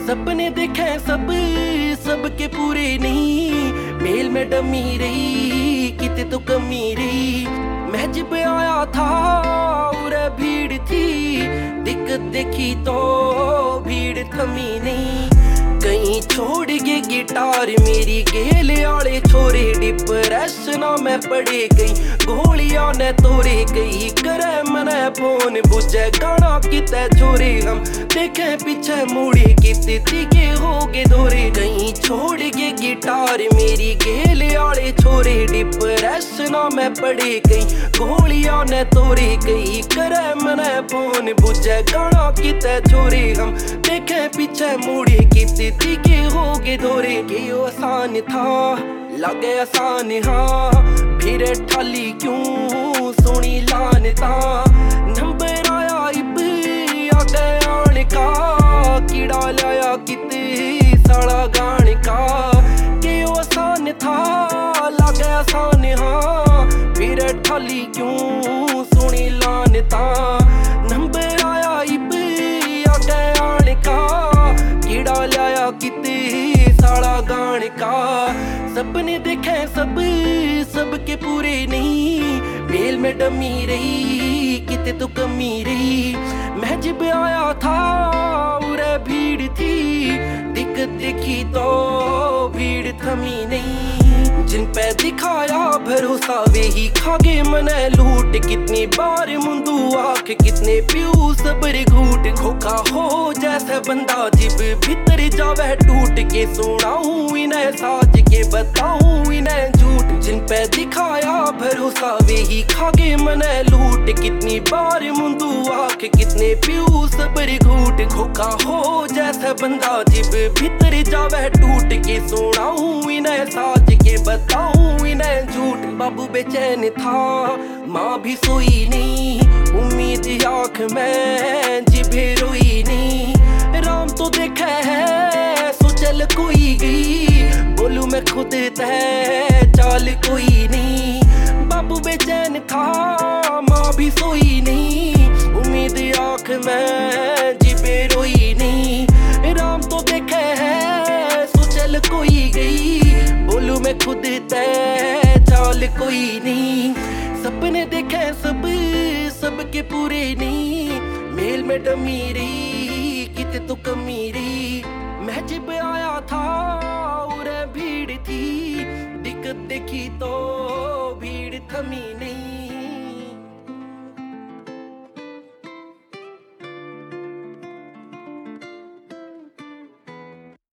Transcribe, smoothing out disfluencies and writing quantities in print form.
सपने देखे सब सबके पूरे नहीं, मेल में डमी रही किते तो कमी रही। मैं जब आया था और भीड़ थी, दिक्कत देखी तो भीड़ थमी नहीं। कहीं छोड़ के गिटार मेरी गेले आले छोरे, डिप्रेशन में पड़े गई गोलियां ने तोरे गई। करे मने फोन बुझे गाना किते छोरे, हम देखे पीछे मुड़े किते के हो गए दौरे। कहीं छोड़ के गिटार मेरी गेले आले छोरे, डिप्रेशन में पड़े गई गोलियां ने तोरे गई। करे मने फोन बुझे गाना किते छोरे, हम देखे पीछे मुड़े किते के हो गए दौरे। के आसान था लगे आसान हाँ, फिर ठाली क्यों सुनी लानता। नंबर आया इब आगे आने का, कीड़ा लाया किते साड़ा गाने का। के आसान था लगे आसान हाँ, फिर ठाली क्यों सुनी लानता। नंबर आया इब आगे आने का, कीड़ा लाया किते साड़ा गाने का। सपने देखे सब सबके पूरे नहीं, मेल में डमी रही किते तो कमी रही। मैं जब आया था और भीड़ थी, दिक्कत देखी तो भीड़ थमी नहीं। जिन पे दिखाया भरोसा वे ही खागे मने लूट, कितनी बार मुंदू आंख कितने प्यू सबर घूट। खोखा हो जैसे बंदा जिब भीतर जावे टूट के, सुनाऊं इन्हें साज के बताऊं इन्हें झूठ। जिन पे दिखाया भरोसा वे ही खागे मने लूट, कितनी बार मुंदू आंख कितने प्यू सबर घूट। खोखा हो जैसे बंदा जिब भीतर जावे टूट के, सुनाऊं इन्हें साज के बताऊं इन्हें झूठ। बाबू बेचैन था माँ भी सोई नहीं, उम्मीद आँख में जिभे रोई नहीं। राम तो देखा है सो चल कोई गई, बोलू मैं खुद तय चाल कोई नहीं। बाबू बेचैन था माँ भी सोई नहीं, उम्मीद आँख में जिभे रोई नहीं। राम तो देखा है सो चल कोई गई, बोलू मैं खुद तय चाल कोई नहीं। सपने देखे सब सबके पूरे नहीं, मेल में डमी रही किते तो कमी रही। मैं जब आया था और भीड़ थी, दिक्कत देखी तो भीड़ थमी नहीं।